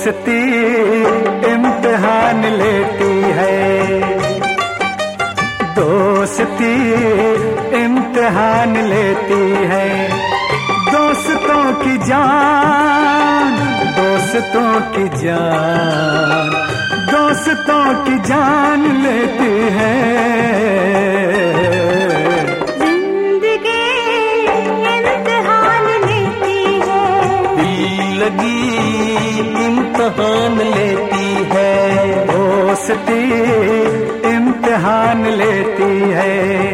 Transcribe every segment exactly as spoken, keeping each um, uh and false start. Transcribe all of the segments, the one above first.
दोस्ती इम्तिहान लेती है, दोस्ती इम्तिहान लेती है। दोस्तों की जान, दोस्तों की जान, दोस्तों की जान लेती है। जिंदगी इम्तिहान लेती है, दिल लगी इम्तिहान लेती है। दोस्ती इम्तिहान लेती है।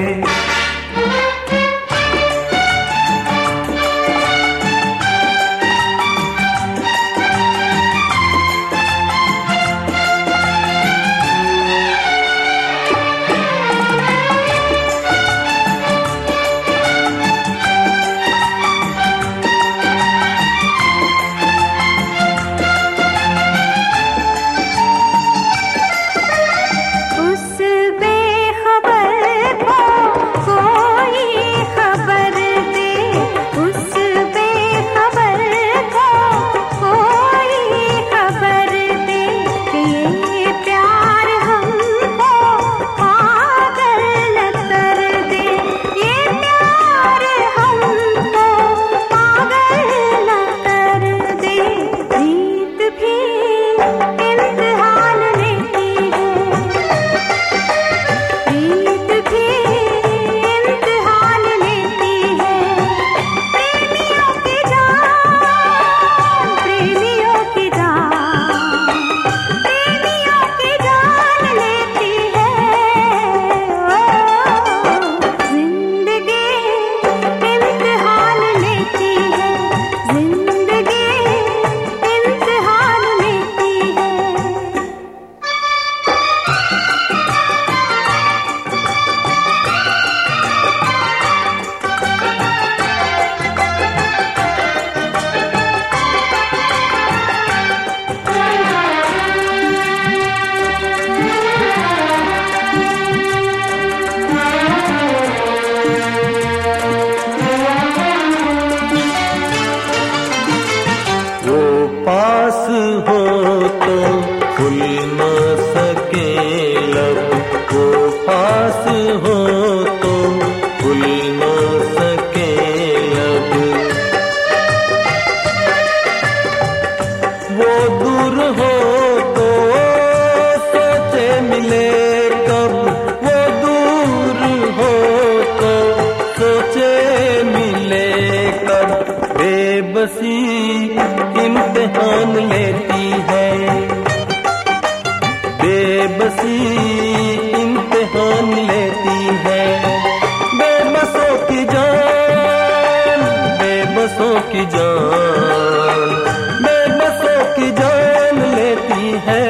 पास हो तो खुल न सके लब, वो पास हो तो खुल न सके लब। वो दूर हो तो सोचे मिले कब, वो दूर हो तो सोचे मिले कब। बेबसी इम्तिहान लेती है, बेबसी इम्तिहान लेती है। बेबसों की जान, बेबसों की जान, बेबसों की जान लेती है।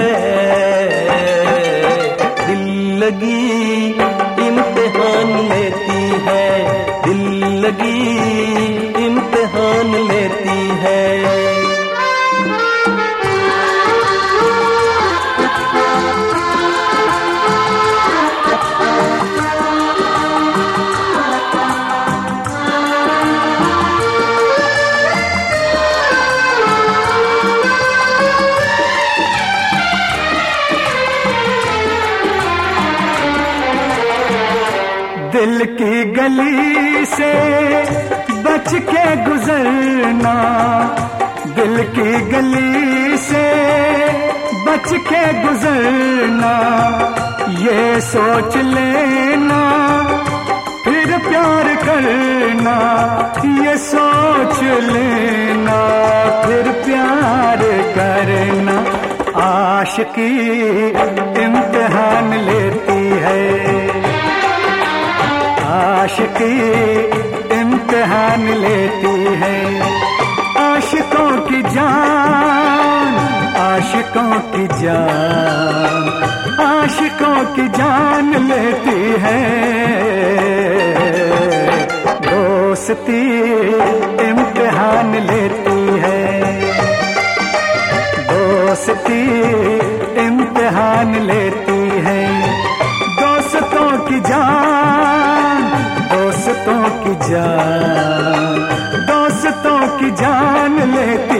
दिल लगी इम्तिहान लेती है, दिल लगी इम्तिहान लेती है। दिल की गली से बच के गुजरना, दिल की गली से बच के गुजरना। ये सोच लेना फिर प्यार करना, ये सोच लेना फिर प्यार करना। आशिकी इम्तिहान लेती है, आशिकी इम्तिहान लेती है। आशिकों की जान, आशिकों की जान, आशिकों की जान लेती है। दोस्ती इम्तिहान लेती है, दोस्ती इम्तिहान लेती है। दोस्तों की जान, दोस्तों की जान, दोस्तों की जान लेती